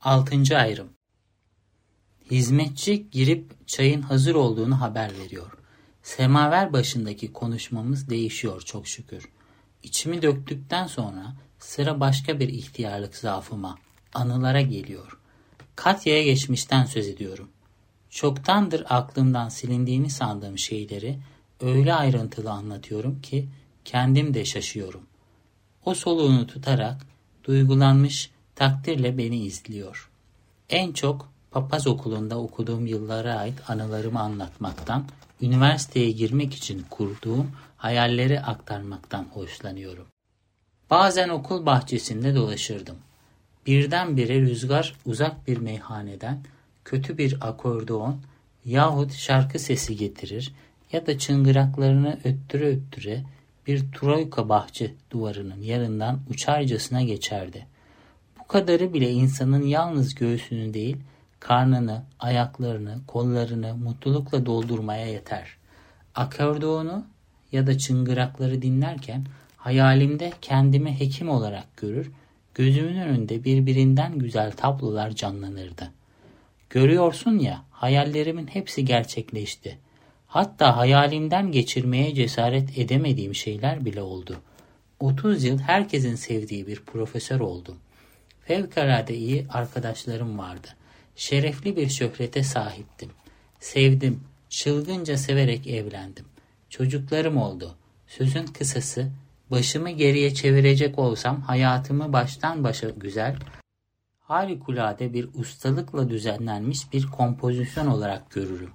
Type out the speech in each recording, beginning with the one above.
6. ayrım. Hizmetçi girip çayın hazır olduğunu haber veriyor. Semaver başındaki konuşmamız değişiyor çok şükür. İçimi döktükten sonra sıra başka bir ihtiyarlık zaafıma, anılara geliyor. Katya'ya geçmişten söz ediyorum. Çoktandır aklımdan silindiğini sandığım şeyleri öyle ayrıntılı anlatıyorum ki kendim de şaşıyorum. O soluğunu tutarak duygulanmış takdirle beni izliyor. En çok papaz okulunda okuduğum yıllara ait anılarımı anlatmaktan, üniversiteye girmek için kurduğum hayalleri aktarmaktan hoşlanıyorum. Bazen okul bahçesinde dolaşırdım. Birdenbire rüzgar uzak bir meyhaneden kötü bir akordeon yahut şarkı sesi getirir ya da çıngıraklarını öttüre öttüre bir troika bahçe duvarının yanından uçarcasına geçerdi. Bu kadarı bile insanın yalnız göğsünü değil, karnını, ayaklarını, kollarını mutlulukla doldurmaya yeter. Akordeonu ya da çıngırakları dinlerken hayalimde kendimi hekim olarak görür, gözümün önünde birbirinden güzel tablolar canlanırdı. Görüyorsun ya, hayallerimin hepsi gerçekleşti. Hatta hayalimden geçirmeye cesaret edemediğim şeyler bile oldu. 30 yıl herkesin sevdiği bir profesör oldum. Fevkalade iyi arkadaşlarım vardı. Şerefli bir şöhrete sahiptim. Sevdim, çılgınca severek evlendim. Çocuklarım oldu. Sözün kısası, başımı geriye çevirecek olsam hayatımı baştan başa güzel, harikulade bir ustalıkla düzenlenmiş bir kompozisyon olarak görürüm.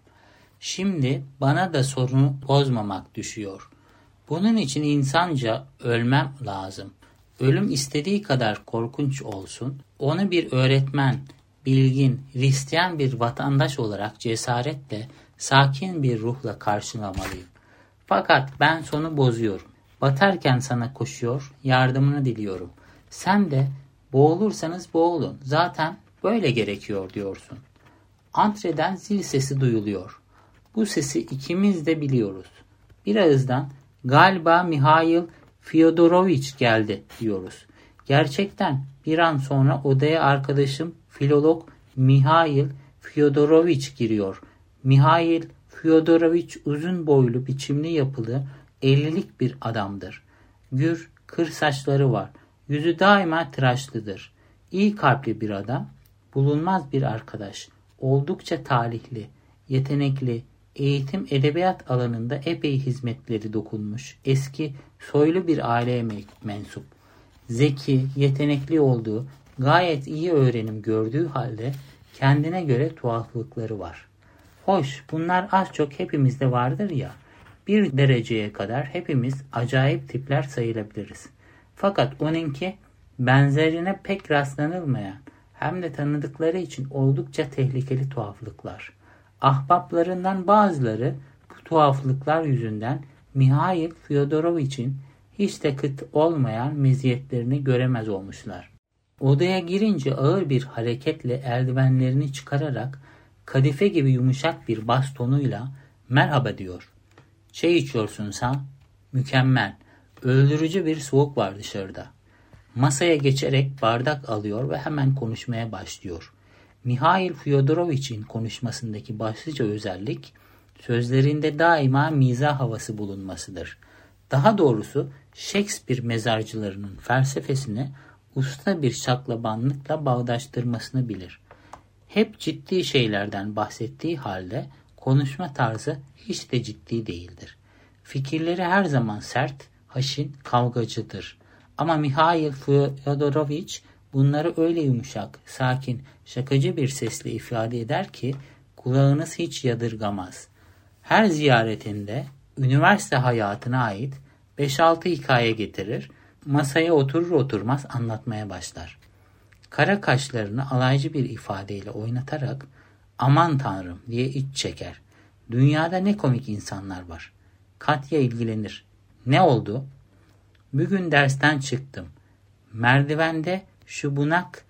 Şimdi bana da sorunu bozmamak düşüyor. Bunun için insanca ölmem lazım. Ölüm istediği kadar korkunç olsun, onu bir öğretmen, bilgin, Hristiyan bir vatandaş olarak cesaretle, sakin bir ruhla karşılamalıyım. Fakat ben sonu bozuyorum. Batarken sana koşuyor, yardımını diliyorum. Sen de boğulursanız boğulun, zaten böyle gerekiyor diyorsun. Antreden zil sesi duyuluyor. Bu sesi ikimiz de biliyoruz. Bir ağızdan galiba Mihail Fyodoroviç geldi diyoruz. Gerçekten bir an sonra odaya arkadaşım filolog Mihail Fyodoroviç giriyor. Mihail Fyodoroviç uzun boylu, biçimli yapılı, 50'lik bir adamdır. Gür, kır saçları var. Yüzü daima tıraşlıdır. İyi kalpli bir adam, bulunmaz bir arkadaş. Oldukça talihli, yetenekli, eğitim edebiyat alanında epey hizmetleri dokunmuş, eski, soylu bir aileye mensup. Zeki, yetenekli olduğu, gayet iyi öğrenim gördüğü halde kendine göre tuhaflıkları var. Hoş, bunlar az çok hepimizde vardır ya, bir dereceye kadar hepimiz acayip tipler sayılabiliriz. Fakat onunki benzerine pek rastlanılmayan, hem de tanıdıkları için oldukça tehlikeli tuhaflıklar. Ahbaplarından bazıları bu tuhaflıklar yüzünden Mihail Fyodoroviç'in hiç de kıt olmayan meziyetlerini göremez olmuşlar. Odaya girince ağır bir hareketle eldivenlerini çıkararak kadife gibi yumuşak bir bas tonuyla merhaba diyor. Çay içiyorsunuz ha? Mükemmel. Öldürücü bir soğuk var dışarıda. Masaya geçerek bardak alıyor ve hemen konuşmaya başlıyor. Mihail Fyodoroviç'in konuşmasındaki başlıca özellik, sözlerinde daima mizah havası bulunmasıdır. Daha doğrusu Shakespeare mezarcılarının felsefesini usta bir şaklabanlıkla bağdaştırmasını bilir. Hep ciddi şeylerden bahsettiği halde konuşma tarzı hiç de ciddi değildir. Fikirleri her zaman sert, haşin, kavgacıdır. Ama Mihail Fyodoroviç bunları öyle yumuşak, sakin, şakacı bir sesle ifade eder ki kulağınız hiç yadırgamaz. Her ziyaretinde üniversite hayatına ait 5-6 hikaye getirir, masaya oturur oturmaz anlatmaya başlar. Kara kaşlarını alaycı bir ifadeyle oynatarak aman tanrım diye iç çeker. Dünyada ne komik insanlar var. Katya ilgilenir. Ne oldu? Bugün dersten çıktım. Merdivende şu bunak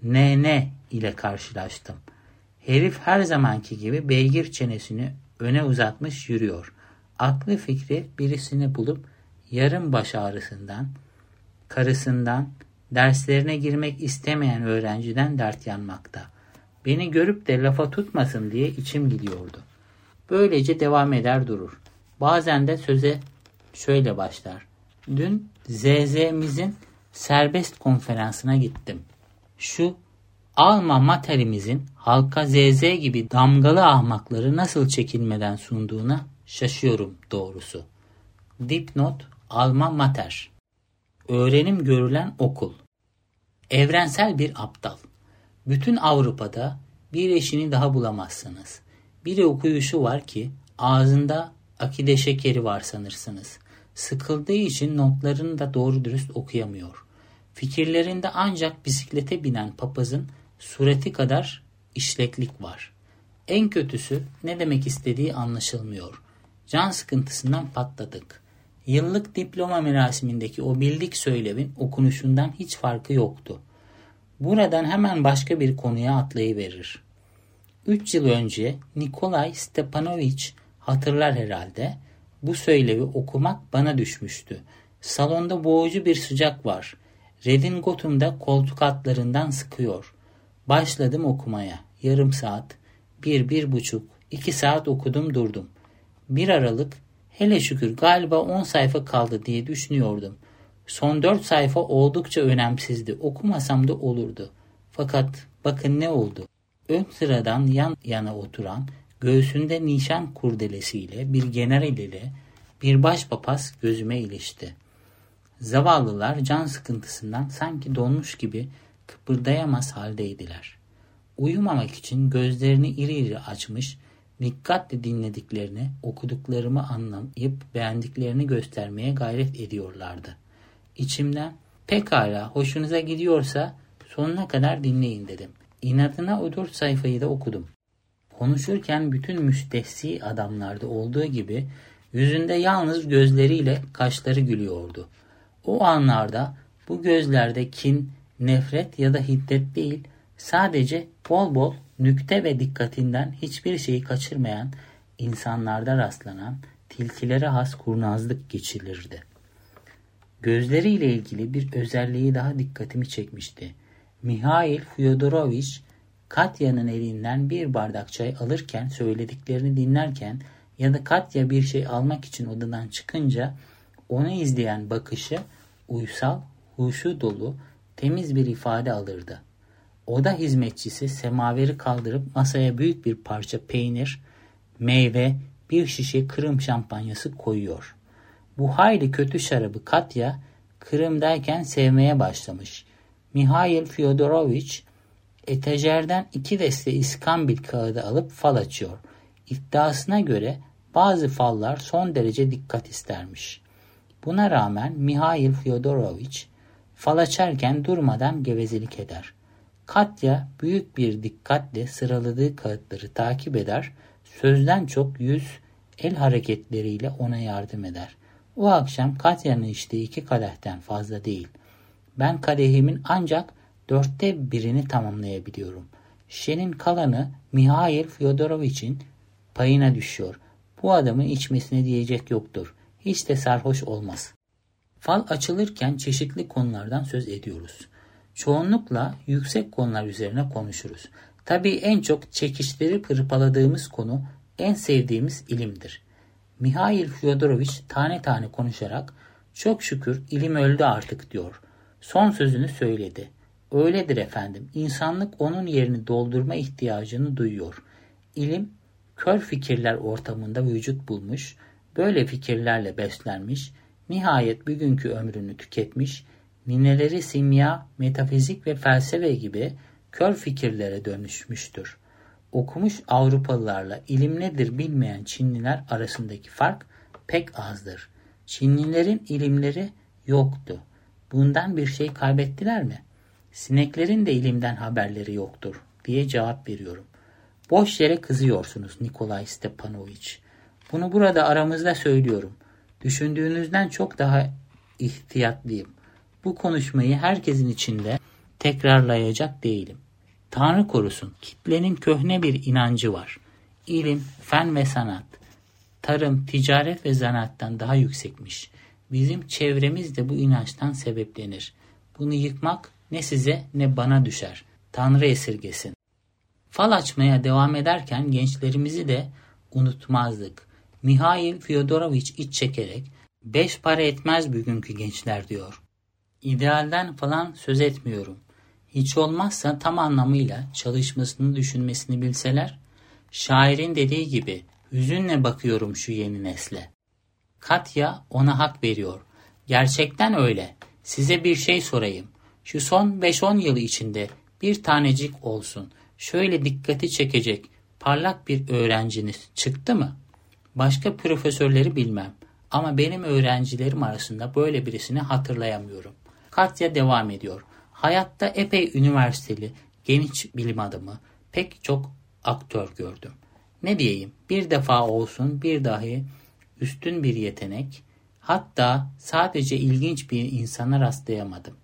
ne ile karşılaştım. Herif her zamanki gibi beygir çenesini öne uzatmış yürüyor. Aklı fikri birisini bulup yarım baş ağrısından, karısından, Derslerine girmek istemeyen öğrenciden dert yanmakta. Beni görüp de lafa tutmasın diye içim gidiyordu. Böylece devam eder durur. Bazen de söze şöyle başlar. Dün ZZ'mizin serbest konferansına gittim. Şu alma materimizin halka ZZ gibi damgalı ahmakları nasıl çekilmeden sunduğuna şaşıyorum doğrusu. Dipnot alma mater. Öğrenim görülen okul. Evrensel bir aptal. Bütün Avrupa'da bir eşini daha bulamazsınız. Bir okuyuşu var ki ağzında akide şekeri var sanırsınız. Sıkıldığı için notlarını da doğru dürüst okuyamıyor. Fikirlerinde ancak bisiklete binen papazın sureti kadar işleklik var. En kötüsü ne demek istediği anlaşılmıyor. Can sıkıntısından patladık. Yıllık diploma merasimindeki o bildik söylemin okunuşundan hiç farkı yoktu. Buradan hemen başka bir konuya atlayıverir. 3 yıl önce Nikolay Stepanoviç hatırlar herhalde, bu söylevi okumak bana düşmüştü. Salonda boğucu bir sıcak var. Redingotum'da koltuk altlarından sıkıyor. Başladım okumaya. Yarım saat, 1,5, 2 saat okudum durdum. Bir aralık, hele şükür galiba 10 sayfa kaldı diye düşünüyordum. Son 4 sayfa oldukça önemsizdi. Okumasam da olurdu. Fakat bakın ne oldu. Ön sıradan yan yana oturan, göğsünde nişan kurdelesiyle bir general ile bir başpapaz gözüme ilişti. Zavallılar can sıkıntısından sanki donmuş gibi kıpırdayamaz haldeydiler. Uyumamak için gözlerini iri iri açmış, dikkatle dinlediklerini, okuduklarımı anlayıp beğendiklerini göstermeye gayret ediyorlardı. İçimden pekala hoşunuza gidiyorsa sonuna kadar dinleyin dedim. İnadına o 4 sayfayı da okudum. Konuşurken bütün müstehsi adamlarda olduğu gibi yüzünde yalnız gözleriyle kaşları gülüyordu. O anlarda bu gözlerde kin, nefret ya da hiddet değil, sadece bol bol nükte ve dikkatinden hiçbir şeyi kaçırmayan insanlarda rastlanan tilkilere has kurnazlık geçilirdi. Gözleriyle ilgili bir özelliği daha dikkatimi çekmişti. Mihail Fyodoroviç, Katya'nın elinden bir bardak çay alırken, söylediklerini dinlerken ya da Katya bir şey almak için odadan çıkınca onu izleyen bakışı uysal, huşu dolu, temiz bir ifade alırdı. Oda hizmetçisi semaveri kaldırıp masaya büyük bir parça peynir, meyve, bir şişe Kırım şampanyası koyuyor. Bu hayli kötü şarabı Katya, Kırım'dayken sevmeye başlamış. Mihail Fyodoroviç, etajerden 2 deste iskambil kağıdı alıp fal açıyor. İddiasına göre bazı fallar son derece dikkat istermiş. Buna rağmen Mihail Fyodoroviç fal açarken durmadan gevezelik eder. Katya büyük bir dikkatle sıraladığı kağıtları takip eder, sözden çok yüz, el hareketleriyle ona yardım eder. O akşam Katya'nın içtiği 2 kadehten fazla değil. Ben kadehimin ancak 4'te 1'ini tamamlayabiliyorum. Şişenin kalanı Mihail Fyodoroviç'in payına düşüyor. Bu adamın içmesine diyecek yoktur. Hiç de sarhoş olmaz. Fal açılırken çeşitli konulardan söz ediyoruz. Çoğunlukla yüksek konular üzerine konuşuruz. Tabii en çok çekişleri hırpaladığımız konu en sevdiğimiz ilimdir. Mihail Fyodoroviç tane tane konuşarak çok şükür ilim öldü artık diyor. Son sözünü söyledi. Öyledir efendim. İnsanlık onun yerini doldurma ihtiyacını duyuyor. İlim kör fikirler ortamında vücut bulmuş, böyle fikirlerle beslenmiş, nihayet bugünkü ömrünü tüketmiş, nineleri simya, metafizik ve felsefe gibi kör fikirlere dönüşmüştür. Okumuş Avrupalılarla ilim nedir bilmeyen Çinliler arasındaki fark pek azdır. Çinlilerin ilimleri yoktu. Bundan bir şey kaybettiler mi? Sineklerin de ilimden haberleri yoktur diye cevap veriyorum. Boş yere kızıyorsunuz Nikolay Stepanoviç. Bunu burada aramızda söylüyorum. Düşündüğünüzden çok daha ihtiyatlıyım. Bu konuşmayı herkesin içinde tekrarlayacak değilim. Tanrı korusun, kitlenin köhne bir inancı var. İlim, fen ve sanat, tarım, ticaret ve zanaattan daha yüksekmiş. Bizim çevremiz de bu inançtan sebeplenir. Bunu yıkmak ne size ne bana düşer. Tanrı esirgesin. Fal açmaya devam ederken gençlerimizi de unutmazdık. Mihail Fyodoroviç iç çekerek 5 para etmez bugünkü gençler diyor. İdealden falan söz etmiyorum. Hiç olmazsa tam anlamıyla çalışmasını düşünmesini bilseler, şairin dediği gibi hüzünle bakıyorum şu yeni nesle. Katya ona hak veriyor. Gerçekten öyle. Size bir şey sorayım. Şu son 5-10 yıl içinde bir tanecik olsun, şöyle dikkati çekecek parlak bir öğrenciniz çıktı mı? Başka profesörleri bilmem ama benim öğrencilerim arasında böyle birisini hatırlayamıyorum. Katya devam ediyor. Hayatta epey üniversiteli, genç bilim adamı, pek çok aktör gördüm. Ne diyeyim, bir defa olsun bir dahi üstün bir yetenek, hatta sadece ilginç bir insana rastlayamadım.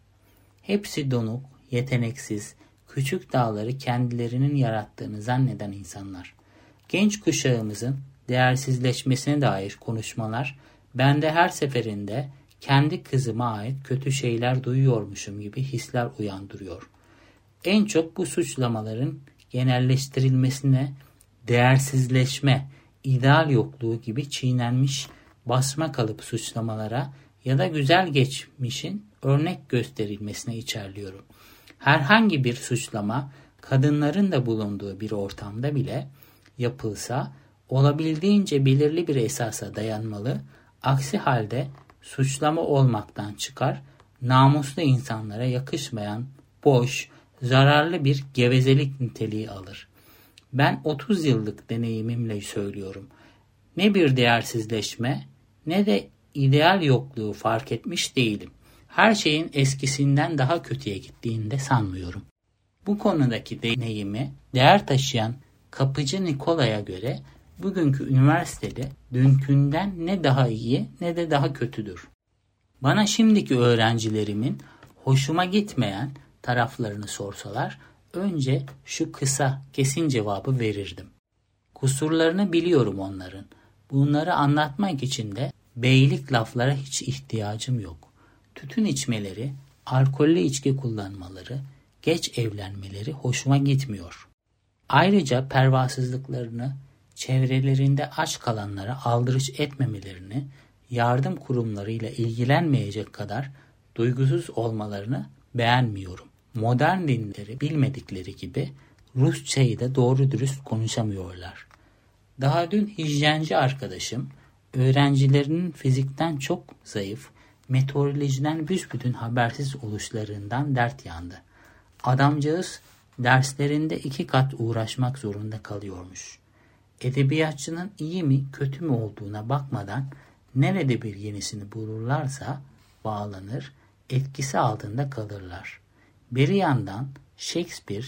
Hepsi donuk, yeteneksiz, küçük dağları kendilerinin yarattığını zanneden insanlar. Genç kuşağımızın değersizleşmesine dair konuşmalar bende her seferinde kendi kızıma ait kötü şeyler duyuyormuşum gibi hisler uyandırıyor. En çok bu suçlamaların genelleştirilmesine değersizleşme, ideal yokluğu gibi çiğnenmiş basma kalıp suçlamalara ya da güzel geçmişin örnek gösterilmesine içerliyorum. Herhangi bir suçlama kadınların da bulunduğu bir ortamda bile yapılsa olabildiğince belirli bir esasa dayanmalı, aksi halde suçlama olmaktan çıkar, namuslu insanlara yakışmayan, boş, zararlı bir gevezelik niteliği alır. Ben 30 yıllık deneyimimle söylüyorum. Ne bir değersizleşme ne de ideal yokluğu fark etmiş değilim. Her şeyin eskisinden daha kötüye gittiğini de sanmıyorum. Bu konudaki deneyimi değer taşıyan Kapıcı Nikola'ya göre bugünkü üniversitede dünkünden ne daha iyi ne de daha kötüdür. Bana şimdiki öğrencilerimin hoşuma gitmeyen taraflarını sorsalar önce şu kısa kesin cevabı verirdim. Kusurlarını biliyorum onların. Bunları anlatmak için de beylik laflara hiç ihtiyacım yok. Tütün içmeleri, alkollü içki kullanmaları, geç evlenmeleri hoşuma gitmiyor. Ayrıca pervasızlıklarını, çevrelerinde aç kalanlara aldırış etmemelerini, yardım kurumlarıyla ilgilenmeyecek kadar duygusuz olmalarını beğenmiyorum. Modern dinleri bilmedikleri gibi Rusçayı da doğru dürüst konuşamıyorlar. Daha dün hijyenci arkadaşım öğrencilerinin fizikten çok zayıf, meteorolojiden büsbütün habersiz oluşlarından dert yandı. Adamcağız derslerinde 2 kat uğraşmak zorunda kalıyormuş. Edebiyatçının iyi mi kötü mü olduğuna bakmadan nerede bir yenisini bulurlarsa bağlanır, etkisi altında kalırlar. Bir yandan Shakespeare,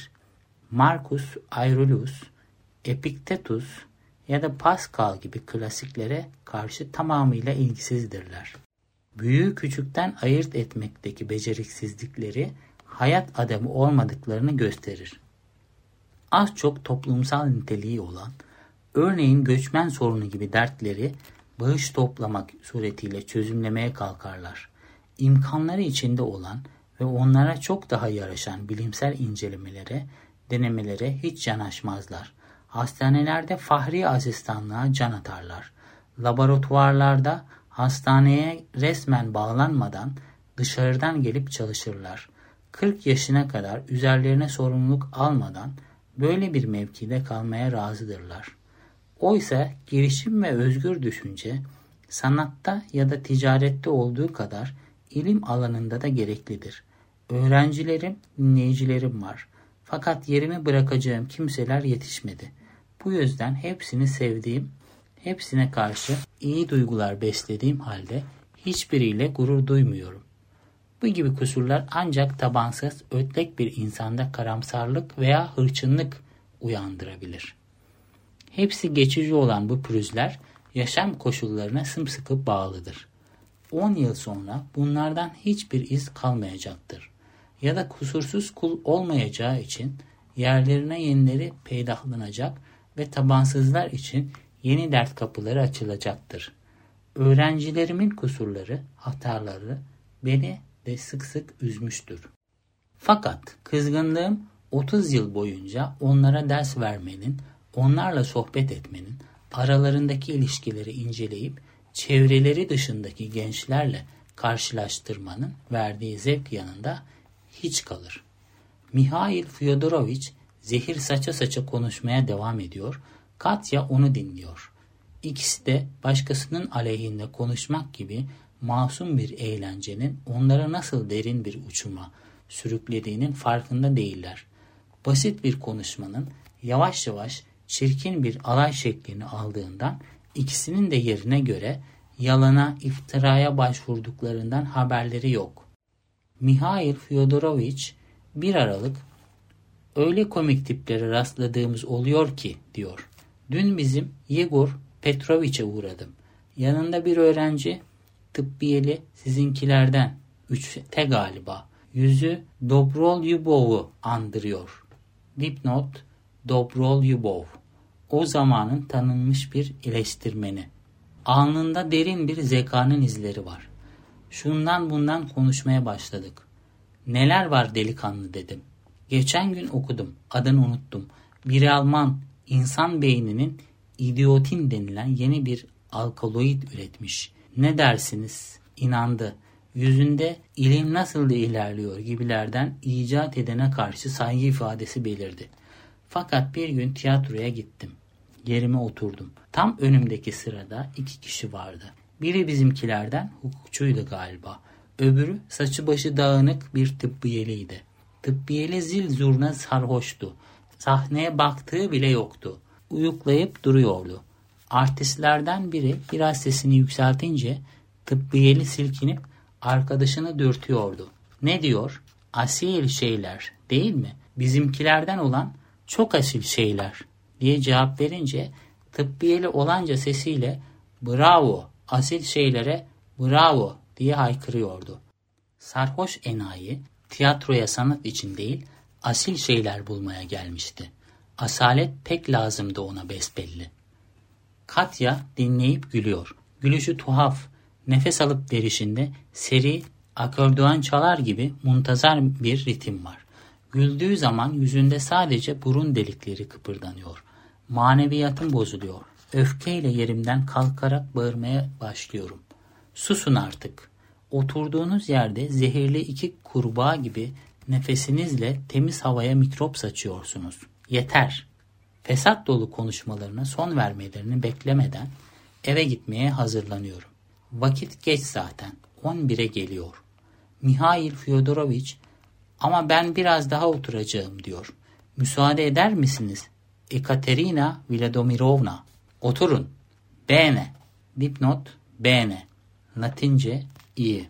Marcus Aurelius, Epiktetus ya da Pascal gibi klasiklere karşı tamamıyla ilgisizdirler. Büyüğü küçükten ayırt etmekteki beceriksizlikleri hayat adamı olmadıklarını gösterir. Az çok toplumsal niteliği olan, örneğin göçmen sorunu gibi dertleri bağış toplamak suretiyle çözümlemeye kalkarlar. İmkanları içinde olan ve onlara çok daha yaraşan bilimsel incelemelere, denemelere hiç yanaşmazlar. Hastanelerde fahri asistanlığa can atarlar. Laboratuvarlarda hastaneye resmen bağlanmadan dışarıdan gelip çalışırlar. 40 yaşına kadar üzerlerine sorumluluk almadan böyle bir mevkide kalmaya razıdırlar. Oysa girişim ve özgür düşünce sanatta ya da ticarette olduğu kadar ilim alanında da gereklidir. Öğrencilerim, dinleyicilerim var. Fakat yerimi bırakacağım kimseler yetişmedi. Bu yüzden hepsini sevdiğim, hepsine karşı iyi duygular beslediğim halde hiçbiriyle gurur duymuyorum. Bu gibi kusurlar ancak tabansız, ötlek bir insanda karamsarlık veya hırçınlık uyandırabilir. Hepsi geçici olan bu pürüzler yaşam koşullarına sımsıkı bağlıdır. 10 yıl sonra bunlardan hiçbir iz kalmayacaktır. Ya da kusursuz kul olmayacağı için yerlerine yenileri peydahlanacak ve tabansızlar için yeni dert kapıları açılacaktır. Öğrencilerimin kusurları, hataları beni de sık sık üzmüştür. Fakat kızgınlığım 30 yıl boyunca onlara ders vermenin, onlarla sohbet etmenin, aralarındaki ilişkileri inceleyip çevreleri dışındaki gençlerle karşılaştırmanın verdiği zevk yanında hiç kalır. Mihail Fyodoroviç zehir saça saça konuşmaya devam ediyor. Katya onu dinliyor. İkisi de başkasının aleyhinde konuşmak gibi masum bir eğlencenin onları nasıl derin bir uçuma sürüklediğinin farkında değiller. Basit bir konuşmanın yavaş yavaş çirkin bir alay şeklini aldığından ikisinin de yerine göre yalana, iftiraya başvurduklarından haberleri yok. Mihail Fyodoroviç bir aralık "Öyle komik tiplere rastladığımız oluyor ki" diyor. "Dün bizim Yegor Petroviç'e uğradım. Yanında bir öğrenci, tıbbiyeli, sizinkilerden, 3'te galiba. Yüzü Dobrolyubov'u andırıyor." Dipnot: Dobrolyubov, o zamanın tanınmış bir eleştirmeni. Alnında derin bir zekanın izleri var. Şundan bundan konuşmaya başladık. "Neler var delikanlı?" dedim. "Geçen gün okudum. Adını unuttum. Bir Alman insan beyninin idiotin denilen yeni bir alkaloid üretmiş. Ne dersiniz?" İnandı. Yüzünde "ilim nasıl da ilerliyor" gibilerden icat edene karşı saygı ifadesi belirdi. Fakat bir gün tiyatroya gittim. Yerime oturdum. Tam önümdeki sırada 2 kişi vardı. Biri bizimkilerden, hukukçuydu galiba. Öbürü saçı başı dağınık bir tıbbiyeliydi. Tıbbiyeli zil zurna sarhoştu. Sahneye baktığı bile yoktu. Uyuklayıp duruyordu. Artistlerden biri biraz sesini yükseltince tıbbiyeli silkinip arkadaşını dürtüyordu. "Ne diyor? Asil şeyler, değil mi? Bizimkilerden olan çok asil şeyler" diye cevap verince tıbbiyeli olanca sesiyle "Bravo, asil şeylere bravo" diye haykırıyordu. Sarhoş enayi tiyatroya sanat için değil, asil şeyler bulmaya gelmişti. Asalet pek lazımdı ona besbelli. Katya dinleyip gülüyor. Gülüşü tuhaf, nefes alıp verişinde seri, akordeon çalar gibi muntazam bir ritim var. Güldüğü zaman yüzünde sadece burun delikleri kıpırdanıyor. Maneviyatım bozuluyor. Öfkeyle yerimden kalkarak bağırmaya başlıyorum. "Susun artık. Oturduğunuz yerde zehirli 2 kurbağa gibi nefesinizle temiz havaya mikrop saçıyorsunuz. Yeter." Fesat dolu konuşmalarına son vermelerini beklemeden eve gitmeye hazırlanıyorum. Vakit geç zaten. 11'e geliyor. Mihail Fyodoroviç "Ama ben biraz daha oturacağım" diyor. "Müsaade eder misiniz Ekaterina Vladimirovna?" "Oturun." "Bene." Dipnot: bene. Latince iyi.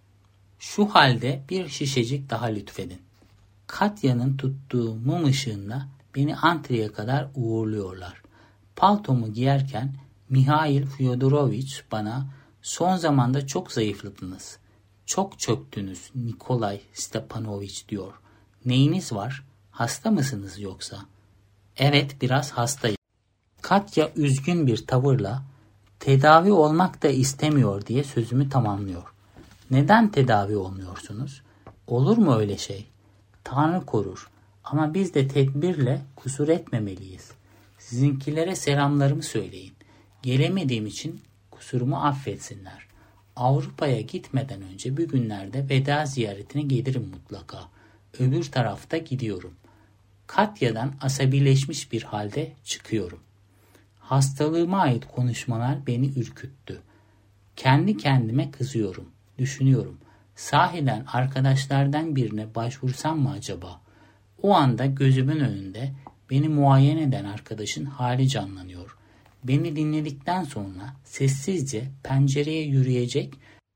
"Şu halde bir şişecik daha lütfedin." Katya'nın tuttuğu mum ışığında beni antreye kadar uğurluyorlar. Paltomu giyerken Mihail Fyodoroviç bana "Son zamanda çok zayıfladınız. Çok çöktünüz Nikolay Stepanoviç" diyor. "Neyiniz var? Hasta mısınız yoksa?" "Evet, biraz hastayım." Katya üzgün bir tavırla "Tedavi olmak da istemiyor" diye sözümü tamamlıyor. "Neden tedavi olmuyorsunuz? Olur mu öyle şey? Tanrı korur. Ama biz de tedbirle kusur etmemeliyiz. Sizinkilere selamlarımı söyleyin. Gelemediğim için kusurumu affetsinler. Avrupa'ya gitmeden önce bir günlerde veda ziyaretine gelirim mutlaka. Öbür tarafta gidiyorum." Katya'dan asabileşmiş bir halde çıkıyorum. Hastalığıma ait konuşmalar beni ürküttü. Kendi kendime kızıyorum, düşünüyorum. Sahiden arkadaşlardan birine başvursam mı acaba? O anda gözümün önünde beni muayene eden arkadaşın hali canlanıyor. Beni dinledikten sonra sessizce pencereye yürüyecek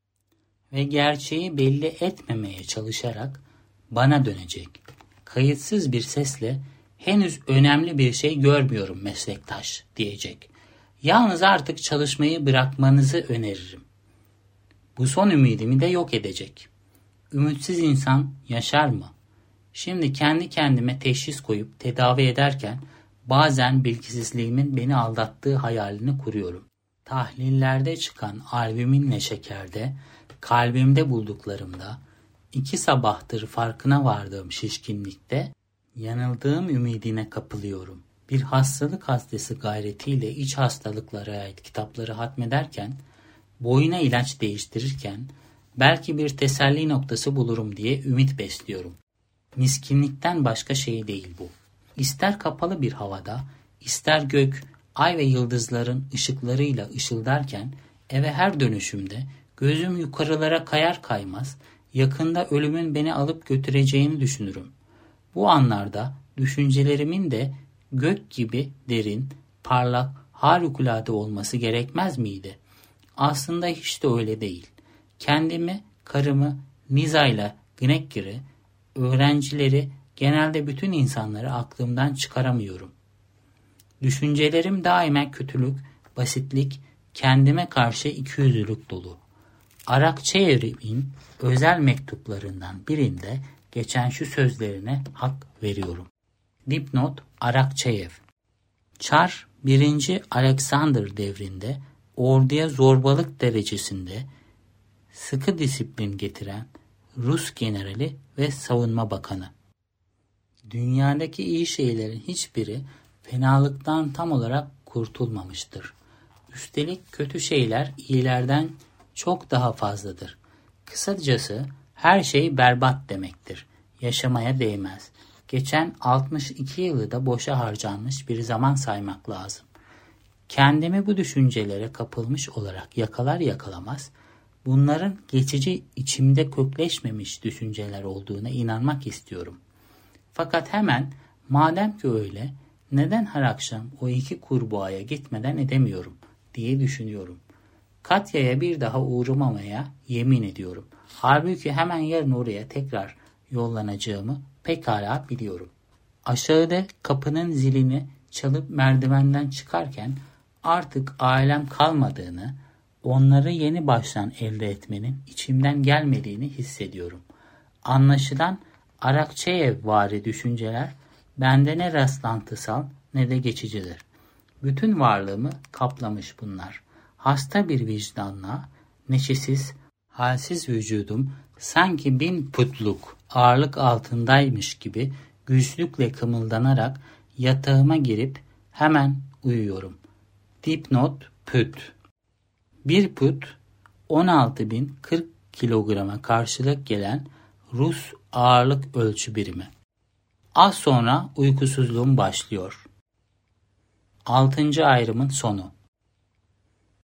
ve gerçeği belli etmemeye çalışarak bana dönecek. Kayıtsız bir sesle "Henüz önemli bir şey görmüyorum meslektaş" diyecek. "Yalnız artık çalışmayı bırakmanızı öneririm." Bu son ümidimi de yok edecek. Ümitsiz insan yaşar mı? Şimdi kendi kendime teşhis koyup tedavi ederken bazen bilgisizliğimin beni aldattığı hayalini kuruyorum. Tahlillerde çıkan albüminle şekerde, kalbimde bulduklarımda, 2 sabahtır farkına vardığım şişkinlikte yanıldığım ümidine kapılıyorum. Bir hastalık hastası gayretiyle iç hastalıklara ait kitapları hatmederken, boyuna ilaç değiştirirken belki bir teselli noktası bulurum diye ümit besliyorum. Miskinlikten başka şey değil bu. İster kapalı bir havada, ister gök, ay ve yıldızların ışıklarıyla ışıldarken eve her dönüşümde gözüm yukarılara kayar kaymaz yakında ölümün beni alıp götüreceğini düşünürüm. Bu anlarda düşüncelerimin de gök gibi derin, parlak, harikulade olması gerekmez miydi? Aslında hiç de öyle değil. Kendimi, karımı, Liza'yla Gnecker'i, öğrencileri, genelde bütün insanları aklımdan çıkaramıyorum. Düşüncelerim daima kötülük, basitlik, kendime karşı ikiyüzlülük dolu. Arakçeyev'in özel mektuplarından birinde geçen şu sözlerine hak veriyorum. Dipnot Arakçeyev. Çar 1. Alexander devrinde orduya zorbalık derecesinde sıkı disiplin getiren Rus generali ve savunma bakanı. Dünyadaki iyi şeylerin hiçbiri fenalıktan tam olarak kurtulmamıştır. Üstelik kötü şeyler iyilerden çok daha fazladır. Kısacası her şey berbat demektir. Yaşamaya değmez. Geçen 62 yılı da boşa harcanmış bir zaman saymak lazım. Kendimi bu düşüncelere kapılmış olarak yakalar yakalamaz, bunların geçici içimde kökleşmemiş düşünceler olduğuna inanmak istiyorum. Fakat hemen madem ki öyle, neden her akşam o 2 kurbuğaya gitmeden edemiyorum diye düşünüyorum. Katya'ya bir daha uğramamaya yemin ediyorum. Halbuki hemen yarın oraya tekrar yollanacağımı pekala biliyorum. Aşağıda kapının zilini çalıp merdivenden çıkarken artık ailem kalmadığını, onları yeni baştan elde etmenin içimden gelmediğini hissediyorum. Anlaşılan Arakçeyev-vari düşünceler bende ne rastlantısal ne de geçicidir. Bütün varlığımı kaplamış bunlar. Hasta bir vicdanla, neşesiz, halsiz vücudum sanki 1000 putluk ağırlık altındaymış gibi güçlükle kımıldanarak yatağıma girip hemen uyuyorum. Dipnot put. 1 put 16.040 kilograma karşılık gelen Rus ağırlık ölçü birimi. Az sonra uykusuzluğum başlıyor. 6. ayrımın sonu.